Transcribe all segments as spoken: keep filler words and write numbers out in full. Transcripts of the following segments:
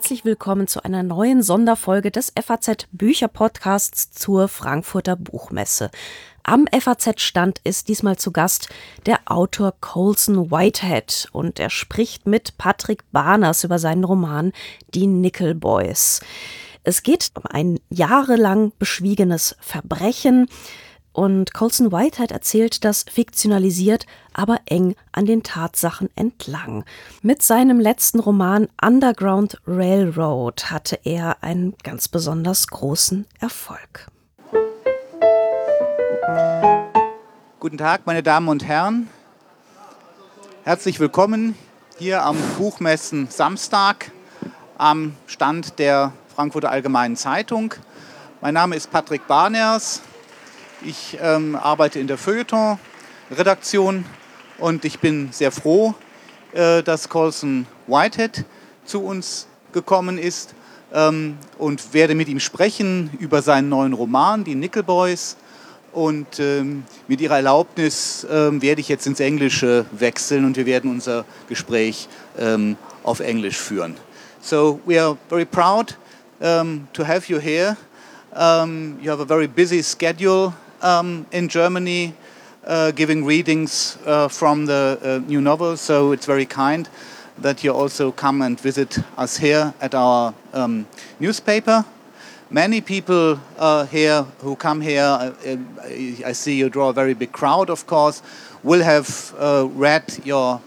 herzlich willkommen zu einer neuen Sonderfolge des F A Z Bücher-Podcasts zur Frankfurter Buchmesse. Am F A Z-Stand ist diesmal zu Gast der Autor Colson Whitehead und er spricht mit Patrick Barners über seinen Roman Die Nickel Boys. Es geht um ein jahrelang beschwiegenes Verbrechen. Und Colson Whitehead erzählt das fiktionalisiert, aber eng an den Tatsachen entlang. Mit seinem letzten Roman Underground Railroad hatte er einen ganz besonders großen Erfolg. Guten Tag, meine Damen und Herren. Herzlich willkommen hier am Buchmessen Samstag am Stand der Frankfurter Allgemeinen Zeitung. Mein Name ist Patrick Barners. Ich ähm, arbeite in der Feuilleton-Redaktion und ich bin sehr froh, äh, dass Colson Whitehead zu uns gekommen ist ähm, und werde mit ihm sprechen über seinen neuen Roman, Die Nickel Boys. Und ähm, mit Ihrer Erlaubnis ähm, werde ich jetzt ins Englische wechseln und wir werden unser Gespräch ähm, auf Englisch führen. So we are very proud um, to have you here. Um, you have a very busy schedule um, in Germany, uh, giving readings uh, from the uh, new novel. So it's very kind that you also come and visit us here at our um, newspaper. Many people uh, here who come here, uh, I see you draw a very big crowd, of course, will have uh, read your,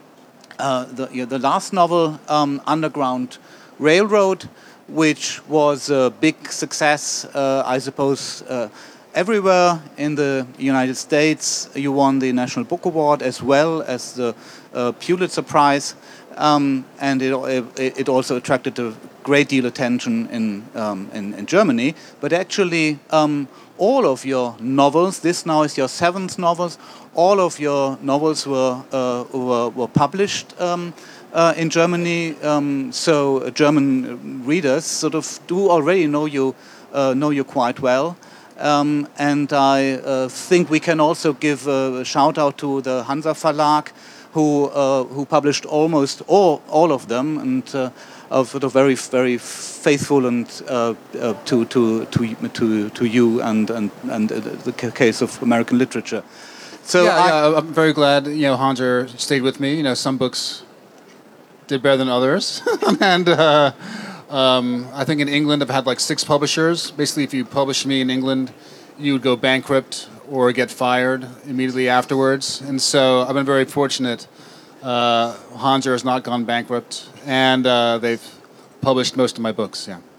uh, the, your the last novel, um, Underground Railroad, which was a big success, uh, I suppose, uh, everywhere in the United States. You won the National Book Award as well as the uh, Pulitzer Prize, um, and it, it, it also attracted a great deal of attention in, um, in, in Germany. But actually, um, all of your novels, this now is your seventh novels, all of your novels were, uh, were, were published um, Uh, in Germany, um, so uh, German readers sort of do already know you, uh, know you quite well, um, and I uh, think we can also give a shout out to the Hansa Verlag, who uh, who published almost all all of them, and uh, are sort of very very faithful and uh, uh, to to to to to you and and and uh, the case of American literature. So yeah, I, yeah, I'm very glad you know Hansa stayed with me. You know, some books did better than others. and uh, um, I think in England I've had like six publishers. Basically, if you publish me in England, you would go bankrupt or get fired immediately afterwards. And so I've been very fortunate. Uh, Hansa has not gone bankrupt, and uh, they've published most of my books, yeah.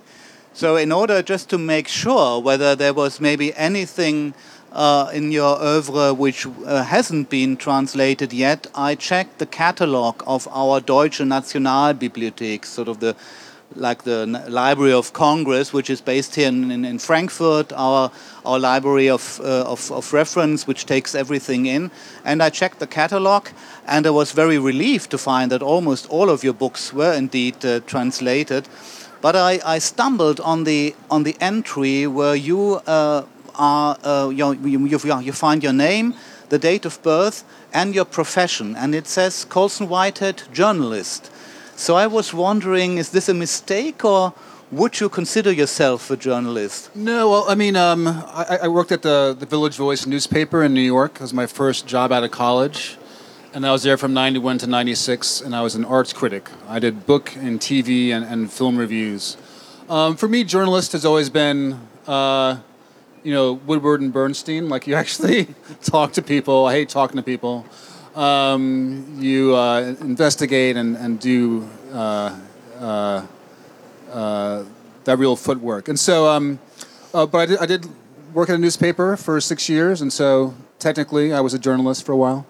So in order just to make sure whether there was maybe anything Uh, in your oeuvre which uh, hasn't been translated yet, I checked the catalog of our Deutsche Nationalbibliothek, sort of the like the Library of Congress, which is based here in, in, in Frankfurt, our our library of, uh, of of reference, which takes everything in. And I checked the catalog, and I was very relieved to find that almost all of your books were indeed uh, translated. But I, I stumbled on the on the entry where you. Uh, Are, uh, you, you, you find your name, the date of birth, and your profession, and it says Colson Whitehead, journalist. So I was wondering, is this a mistake, or would you consider yourself a journalist? No, well, I mean, um, I, I worked at the, the Village Voice newspaper in New York. It was my first job out of college, and I was there from ninety-one to ninety-six, and I was an arts critic. I did book and T V and, and film reviews. Um, for me, journalist has always been... Uh, you know, Woodward and Bernstein, like you actually talk to people. I hate talking to people. Um, you uh, investigate and, and do uh, uh, uh, that real footwork. And so, um, uh, but I did, I did work at a newspaper for six years, and so technically I was a journalist for a while.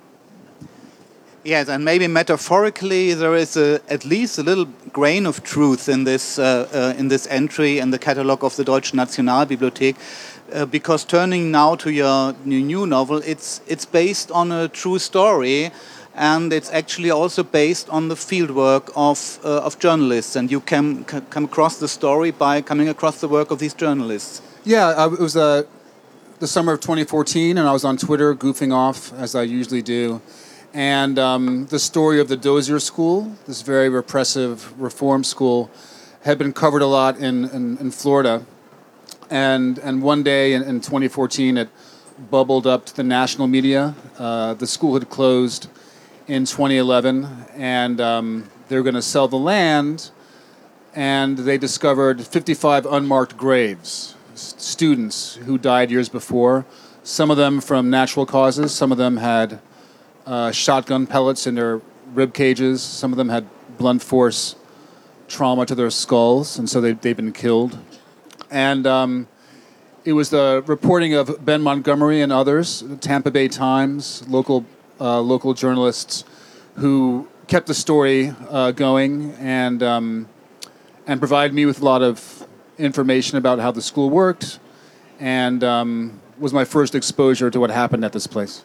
Yes, and maybe metaphorically there is a, at least a little grain of truth in this, uh, uh, in this entry in the catalogue of the Deutsche Nationalbibliothek. Uh, because turning now to your new novel, it's it's based on a true story, and it's actually also based on the fieldwork of uh, of journalists. And you can c- come across the story by coming across the work of these journalists. Yeah, uh, it was uh, the summer of twenty fourteen, and I was on Twitter goofing off as I usually do, And um, the story of the Dozier School, this very repressive reform school, had been covered a lot in, in, in Florida. And and one day in, in twenty fourteen, it bubbled up to the national media. Uh, the school had closed in twenty eleven, and um, they were going to sell the land, and they discovered fifty-five unmarked graves, s- students who died years before, some of them from natural causes, some of them had uh, shotgun pellets in their rib cages, some of them had blunt force trauma to their skulls, and so they, they've been killed. And um, it was the reporting of Ben Montgomery and others, the Tampa Bay Times, local uh, local journalists, who kept the story uh, going and um, and provided me with a lot of information about how the school worked, and um, was my first exposure to what happened at this place.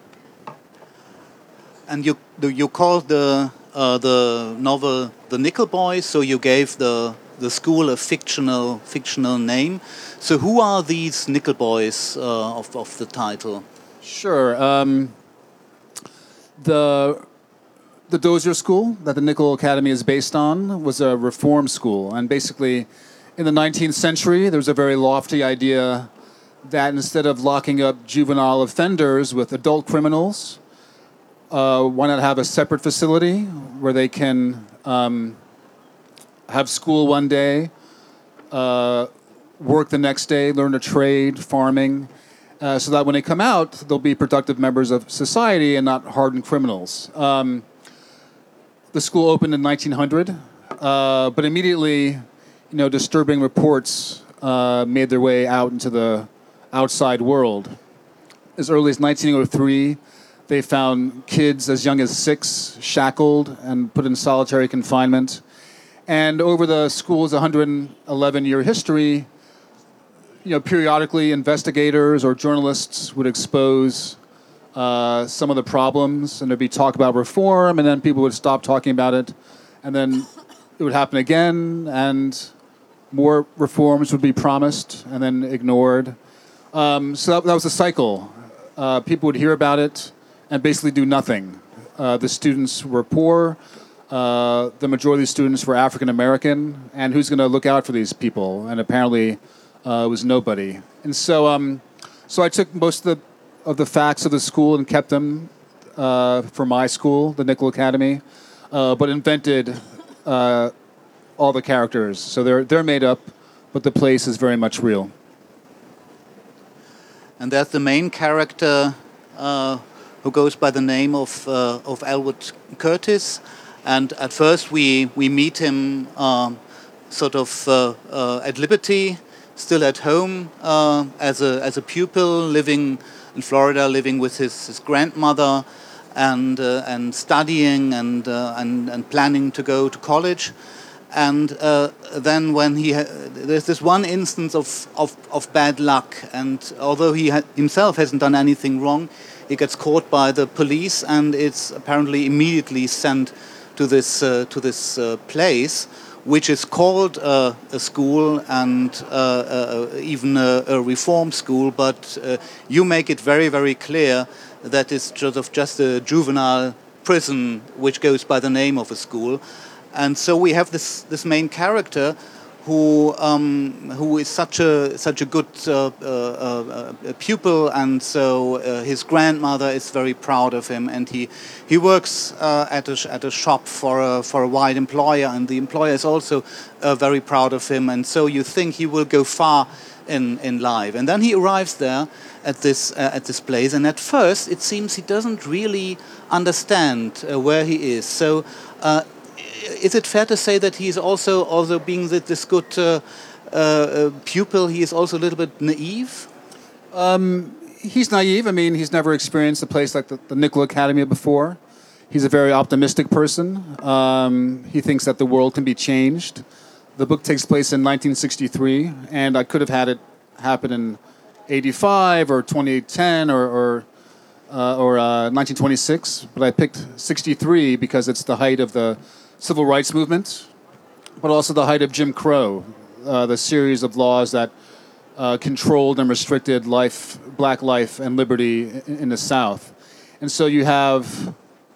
And you you called the uh, the novel The Nickel Boys, so you gave the the school a fictional fictional name. So who are these Nickel Boys uh, of of the title? Sure. Um, the the Dozier School that the Nickel Academy is based on was a reform school, and basically, in the nineteenth century, there was a very lofty idea that instead of locking up juvenile offenders with adult criminals, uh, why not have a separate facility where they can um, have school one day, uh, work the next day, learn a trade, farming, uh, so that when they come out, they'll be productive members of society and not hardened criminals. Um, the school opened in nineteen hundred, uh, but immediately, you know, disturbing reports uh, made their way out into the outside world. As early as nineteen oh three, they found kids as young as six shackled and put in solitary confinement. And over the school's one hundred eleven year history, you know, periodically investigators or journalists would expose uh, some of the problems, and there'd be talk about reform, and then people would stop talking about it, and then it would happen again, and more reforms would be promised and then ignored. Um, so that, that was a cycle. Uh, people would hear about it and basically do nothing. Uh, the students were poor. Uh, the majority of the students were African American, and who's going to look out for these people? And apparently, uh, it was nobody. And so, um, so I took most of the of the facts of the school and kept them uh, for my school, the Nickel Academy, uh, but invented uh, all the characters. So they're they're made up, but the place is very much real. And there's the main character uh, who goes by the name of uh, of Elwood Curtis. And at first we, we meet him um, sort of uh, uh, at liberty, still at home uh, as a as a pupil, living in Florida, living with his, his grandmother, and uh, and studying and, uh, and and planning to go to college. And uh, then when he ha- there's this one instance of, of, of bad luck, and although he ha- himself hasn't done anything wrong, he gets caught by the police, and it's apparently immediately sent to this uh, to this uh, place, which is called uh, a school and uh, uh, even a, a reform school. But uh, you make it very very clear that it's sort of just a juvenile prison, which goes by the name of a school. And so we have this this main character who um, who is such a such a good uh, uh, uh, pupil, and so uh, his grandmother is very proud of him, and he he works uh, at a at a shop for a for a white employer, and the employer is also uh, very proud of him, and so you think he will go far in in life, and then he arrives there at this uh, at this place, and at first it seems he doesn't really understand uh, where he is. So. Uh, Is it fair to say that he's also, also being this good uh, uh, pupil, he is also a little bit naive? Um, he's naive. I mean, he's never experienced a place like the, the Nickel Academy before. He's a very optimistic person. Um, he thinks that the world can be changed. The book takes place in nineteen sixty-three, and I could have had it happen in eighty-five or twenty ten or or, uh, or uh, nineteen twenty-six, but I picked sixty-three because it's the height of the civil rights movement, but also the height of Jim Crow, uh, the series of laws that uh, controlled and restricted life, black life and liberty in, in the South. And so you have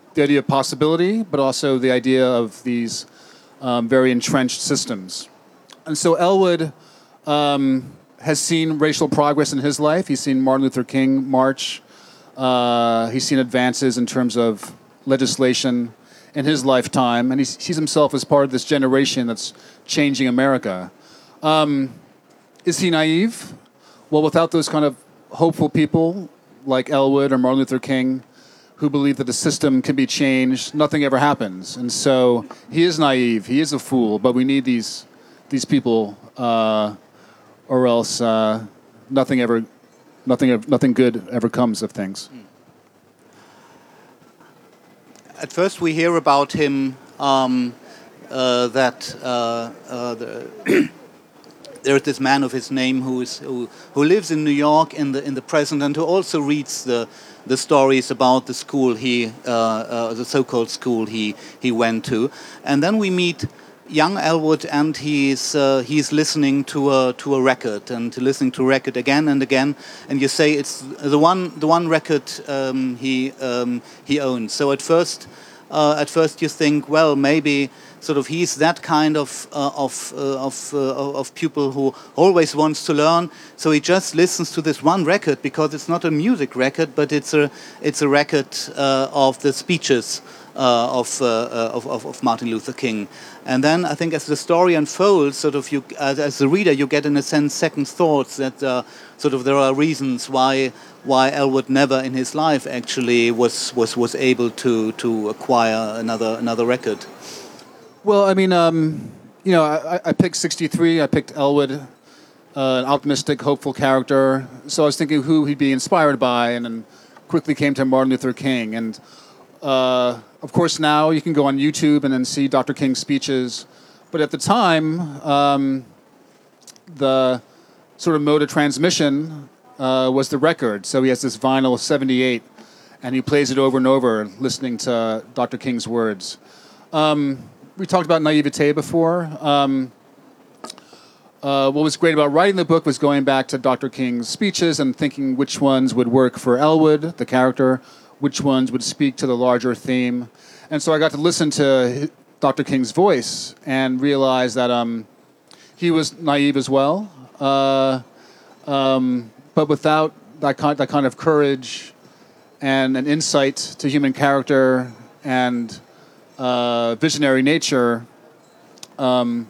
the idea of possibility, but also the idea of these um, very entrenched systems. And so Elwood um, has seen racial progress in his life. He's seen Martin Luther King march. Uh, he's seen advances in terms of legislation in his lifetime, and he sees himself as part of this generation that's changing America. Um, is he naive? Well, without those kind of hopeful people like Elwood or Martin Luther King who believe that the system can be changed, nothing ever happens. And so he is naive, he is a fool, but we need these these people uh, or else uh, nothing ever, nothing, nothing good ever comes of things. At first we hear about him um, uh, that uh, uh, the there's this man of his name who is who, who lives in New York in the in the present, and who also reads the the stories about the school he uh, uh, the so-called school he he went to, and then we meet young Elwood, and he's uh, he's listening to a to a record and listening to a record again and again, and you say it's the one the one record um, he um, he owns. So at first uh, at first you think, well, maybe sort of he's that kind of uh, of uh, of uh, of pupil who always wants to learn. So he just listens to this one record because it's not a music record, but it's a it's a record uh, of the speeches uh, of, uh, of of of Martin Luther King. And then I think as the story unfolds, sort of you as, as the reader, you get in a sense second thoughts that uh, sort of there are reasons why why Elwood never in his life actually was was was able to to acquire another another record. Well, I mean, um, you know, I, I picked sixty-three. I picked Elwood, uh, an optimistic, hopeful character. So I was thinking who he'd be inspired by, and then quickly came to Martin Luther King. And uh, of course, now you can go on YouTube and then see Doctor King's speeches. But at the time, um, the sort of mode of transmission uh, was the record. So he has this vinyl seventy-eight, and he plays it over and over, listening to Doctor King's words. Um, We talked about naivete before. Um, uh, what was great about writing the book was going back to Doctor King's speeches and thinking which ones would work for Elwood, the character, which ones would speak to the larger theme. And so I got to listen to Doctor King's voice and realize that um, he was naive as well, uh, um, but without that kind, that kind of courage and an insight to human character and Uh, visionary nature, um,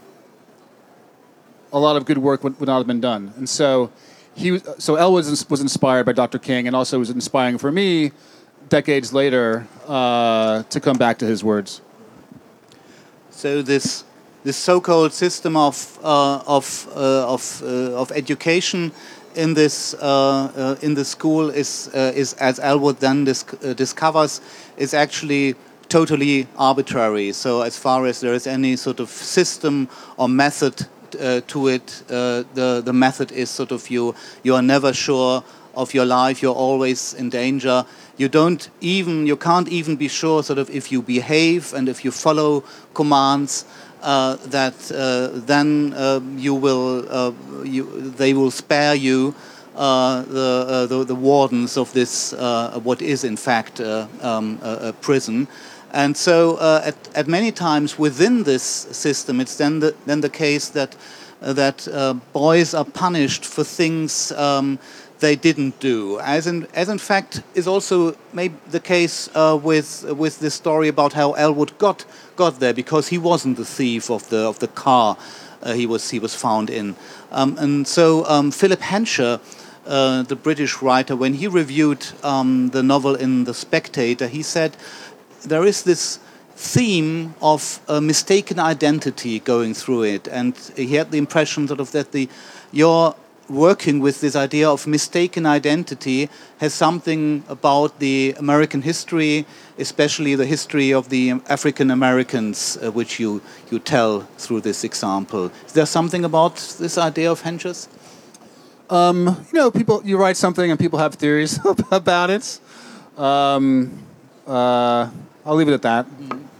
a lot of good work would, would not have been done. And so, he so Elwood was inspired by Doctor King, and also was inspiring for me, decades later, uh, to come back to his words. So this this so-called system of uh, of uh, of uh, of education in this uh, uh, in the school is uh, is as Elwood then dis uh, discovers is actually totally arbitrary. So as far as there is any sort of system or method uh, to it, uh, the the method is sort of you you are never sure of your life. You're always in danger. You don't even you can't even be sure sort of if you behave and if you follow commands uh, that uh, then uh, you will uh, you they will spare you uh, the, uh, the the wardens of this uh, what is in fact uh, um, a, a prison. And so, uh, at, at many times within this system, it's then the, then the case that uh, that uh, boys are punished for things um, they didn't do, as in as in fact is also maybe the case uh, with with this story about how Elwood got got there, because he wasn't the thief of the of the car uh, he was he was found in, um, and so um, Philip Hensher, uh, the British writer, when he reviewed um, the novel in The Spectator, he said, there is this theme of a mistaken identity going through it, and he had the impression sort of that the you're working with this idea of mistaken identity has something about the American history, especially the history of the African Americans, uh, which you you tell through this example. Is there something about this idea of Hensher's? Um, you know, people you write something and people have theories about it. Um, uh, I'll leave it at that.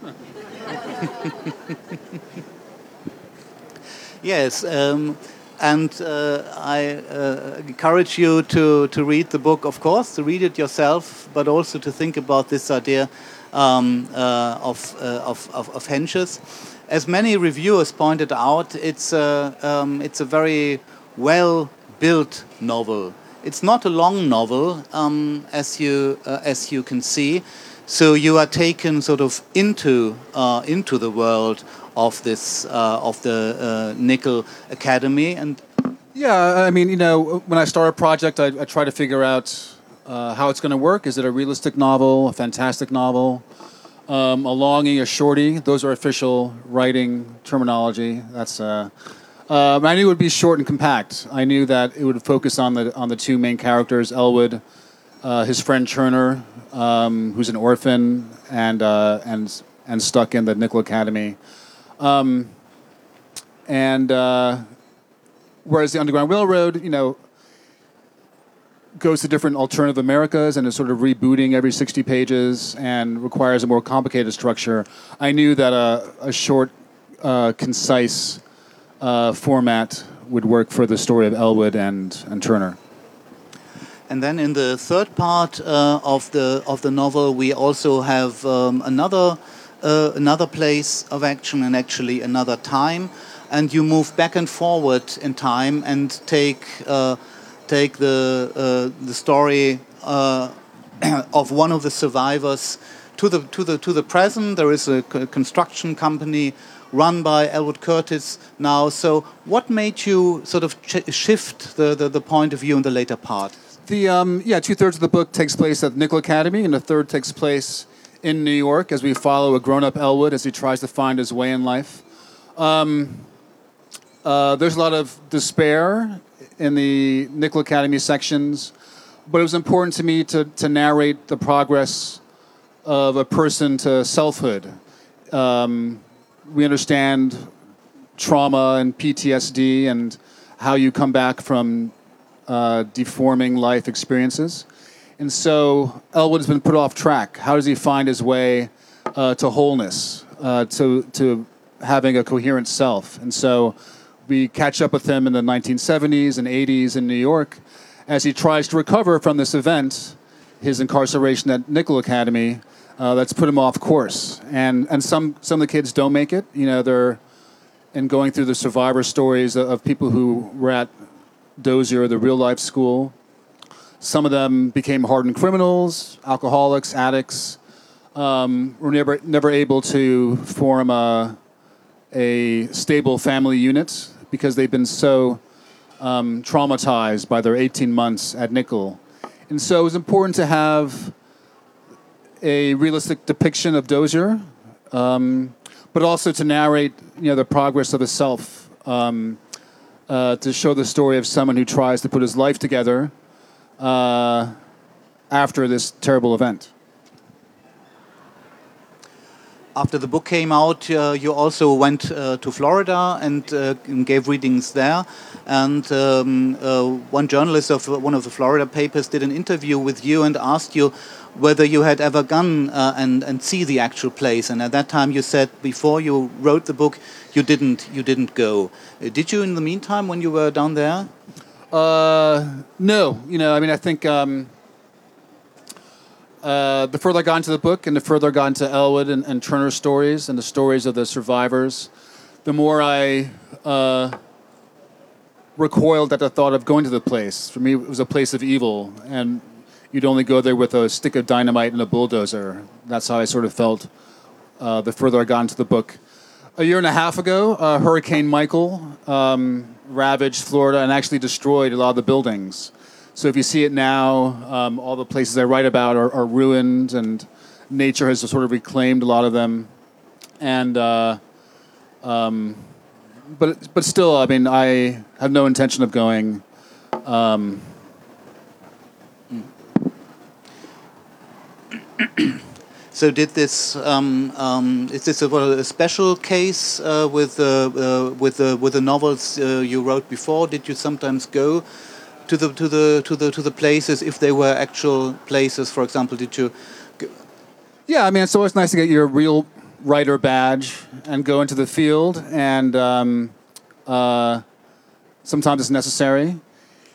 Yes, um, and uh, I uh, encourage you to, to read the book, of course, to read it yourself, but also to think about this idea um, uh, of, uh, of, of, of Hensch's. As many reviewers pointed out, it's a, um, it's a very well-built novel. It's not a long novel, um, as you uh, as you can see. So you are taken sort of into uh, into the world of this uh, of the uh, Nickel Academy. And yeah, I mean, you know, when I start a project, I, I try to figure out uh, how it's going to work. Is it a realistic novel, a fantastic novel, um, a longie, a shorty? Those are official writing terminology. That's. Uh, Um, I knew it would be short and compact. I knew that it would focus on the on the two main characters, Elwood, uh, his friend Turner, um, who's an orphan and uh, and and stuck in the Nickel Academy, um, and uh, whereas the Underground Railroad, you know, goes to different alternative Americas and is sort of rebooting every sixty pages and requires a more complicated structure. I knew that a, a short, uh, concise Uh, format would work for the story of Elwood and, and Turner. And then in the third part uh, of the of the novel, we also have um, another uh, another place of action and actually another time, and you move back and forward in time and take uh, take the uh, the story uh, of one of the survivors to the to the to the present. There is a construction company run by Elwood Curtis now. So what made you sort of ch- shift the, the, the point of view in the later part? The um, yeah, two-thirds of the book takes place at the Nickel Academy, and a third takes place in New York as we follow a grown-up Elwood as he tries to find his way in life. Um, uh, there's a lot of despair in the Nickel Academy sections, but it was important to me to, to narrate the progress of a person to selfhood. Um, We understand trauma and P T S D and how you come back from uh, deforming life experiences. And so Elwood has been put off track. How does he find his way uh, to wholeness, uh, to, to having a coherent self? And so we catch up with him in the nineteen seventies and eighties in New York as he tries to recover from this event, his incarceration at Nickel Academy. Uh, that's put him off course, and and some some of the kids don't make it. You know, they're and going through the survivor stories of, of people who were at Dozier, the real life school. Some of them became hardened criminals, alcoholics, addicts. Um, were never never able to form a a stable family unit because they've been so um, traumatized by their eighteen months at Nickel, and so it was important to have a realistic depiction of Dozier, um, but also to narrate, you know, the progress of the self, um, uh, to show the story of someone who tries to put his life together uh, after this terrible event. After the book came out, uh, you also went uh, to Florida and uh, gave readings there. And um, uh, one journalist of one of the Florida papers did an interview with you and asked you whether you had ever gone uh, and and see the actual place. And at that time, you said before you wrote the book, you didn't you didn't go. Uh, did you in the meantime when you were down there? Uh, no, you know, I mean, I think. Um Uh, the further I got into the book and the further I got into Elwood and, and Turner's stories and the stories of the survivors, the more I uh, recoiled at the thought of going to the place. For me, it was a place of evil, and you'd only go there with a stick of dynamite and a bulldozer. That's how I sort of felt uh, the further I got into the book. A year and a half ago, uh, Hurricane Michael um, ravaged Florida and actually destroyed a lot of the buildings. So if you see it now, um, all the places I write about are, are ruined, and nature has sort of reclaimed a lot of them. And uh, um, but but still, I mean, I have no intention of going. Um, So did this um, um, is this a, a special case uh, with uh, uh, with the with the novels uh, you wrote before? Did you sometimes go to the to the to the to the places if they were actual places? For example, did you? Go yeah, I mean, it's always nice to get your real writer badge and go into the field, and um, uh, sometimes it's necessary.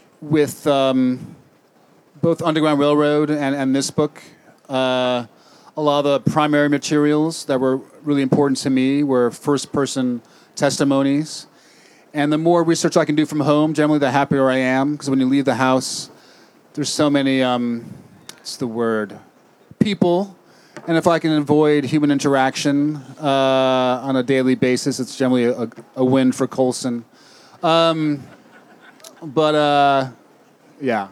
With um, both Underground Railroad and, and this book, uh, a lot of the primary materials that were really important to me were first-person testimonies. And the more research I can do from home, generally the happier I am, because when you leave the house, there's so many, um, what's the word, people. And if I can avoid human interaction uh, on a daily basis, it's generally a, a win for Colson. Um, but, uh, yeah.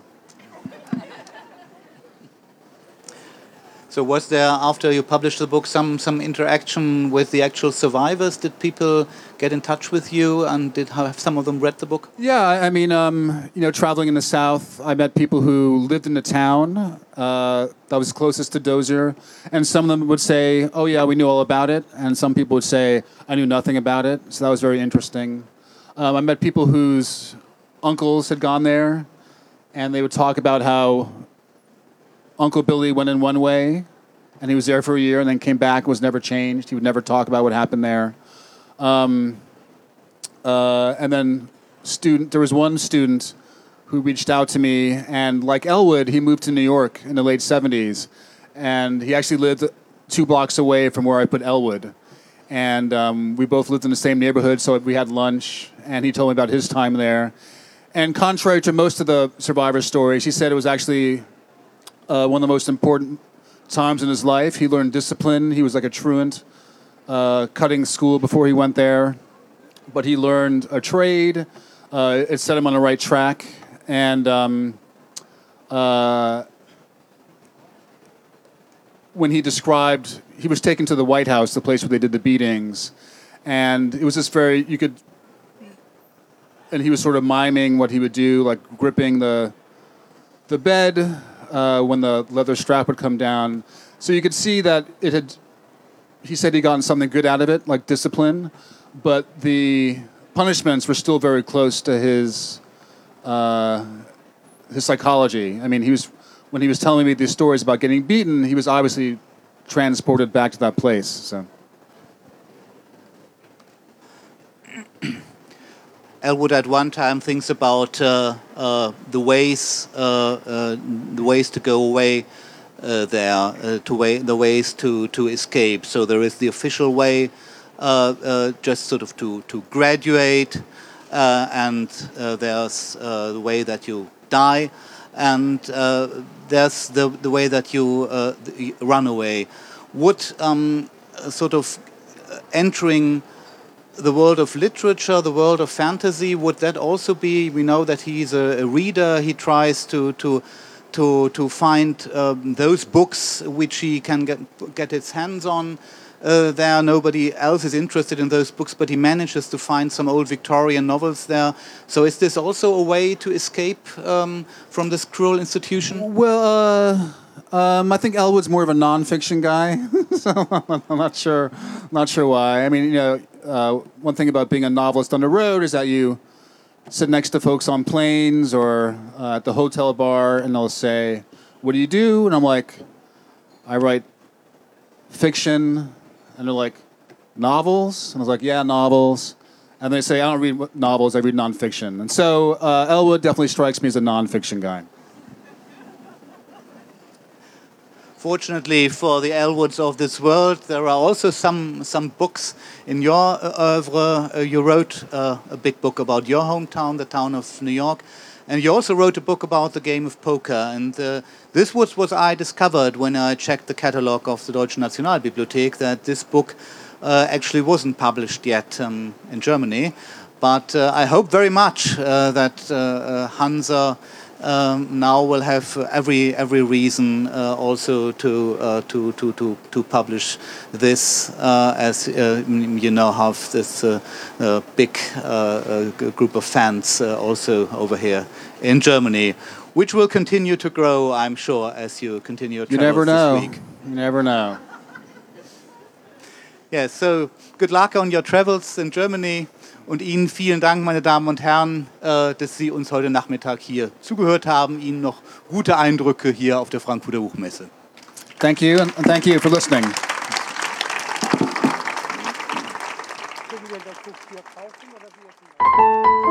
So was there, after you published the book, some, some interaction with the actual survivors? Did people get in touch with you, and did have some of them read the book? Yeah, I mean, um, you know, traveling in the South, I met people who lived in the town uh, that was closest to Dozier, and some of them would say, oh yeah, we knew all about it, and some people would say, I knew nothing about it, so that was very interesting. Um, I met people whose uncles had gone there, and they would talk about how Uncle Billy went in one way, and he was there for a year and then came back and was never changed. He would never talk about what happened there. Um, uh, and then student, there was one student who reached out to me, and like Elwood, he moved to New York in the late seventies, and he actually lived two blocks away from where I put Elwood. And um, we both lived in the same neighborhood, so we had lunch, and he told me about his time there. And contrary to most of the survivor stories, he said it was actually Uh, one of the most important times in his life. He learned discipline. He was like a truant, uh, cutting school before he went there. But he learned a trade. Uh, it set him on the right track. And um, uh, when he described, he was taken to the White House, the place where they did the beatings. And it was just very, you could, and he was sort of miming what he would do, like gripping the the bed, Uh, when the leather strap would come down. So you could see that it had, he said he'd gotten something good out of it, like discipline, but the punishments were still very close to his uh, his psychology. I mean, he was, when he was telling me these stories about getting beaten, he was obviously transported back to that place. So. Elwood at one time thinks about uh, uh, the ways, uh, uh, the ways to go away uh, there, uh, to way, the ways to, to escape. So there is the official way, uh, uh, just sort of to to graduate, uh, and uh, there's uh, the way that you die, and uh, there's the the way that you uh, run away. Would um, sort of entering the world of literature, the world of fantasy, would that also be? We know that he's a, a reader. He tries to to to to find um, those books which he can get get his hands on. Uh, there, nobody else is interested in those books, but he manages to find some old Victorian novels there. So, is this also a way to escape um, from this cruel institution? Well, uh, um, I think Elwood's more of a non-fiction guy, so I'm not sure, not sure why. I mean, you know. Uh, one thing about being a novelist on the road is that you sit next to folks on planes or uh, at the hotel bar, and they'll say, "What do you do?" And I'm like, "I write fiction." And they're like, "Novels?" And I was like, "Yeah, novels." And they say, "I don't read novels, I read nonfiction." And so uh, Elwood definitely strikes me as a nonfiction guy. Fortunately for the Elwoods of this world, there are also some some books in your uh, oeuvre. Uh, you wrote uh, a big book about your hometown, the town of New York, and you also wrote a book about the game of poker. And uh, this was what I discovered when I checked the catalog of the Deutsche Nationalbibliothek, that this book uh, actually wasn't published yet um, in Germany. But uh, I hope very much uh, that uh, uh, Hansa Um, now will have every every reason uh, also to, uh, to to to to publish this, uh, as uh, you know, have this uh, uh, big uh, uh, group of fans uh, also over here in Germany, which will continue to grow, I'm sure, as you continue your You travels never know. this week. You never know. Yeah, so good luck on your travels in Germany. Und Ihnen vielen Dank, meine Damen und Herren, äh, dass Sie uns heute Nachmittag hier zugehört haben. Ihnen noch gute Eindrücke hier auf der Frankfurter Buchmesse. Thank you, and thank you for listening. Können wir das Buch hier kaufen oder wie?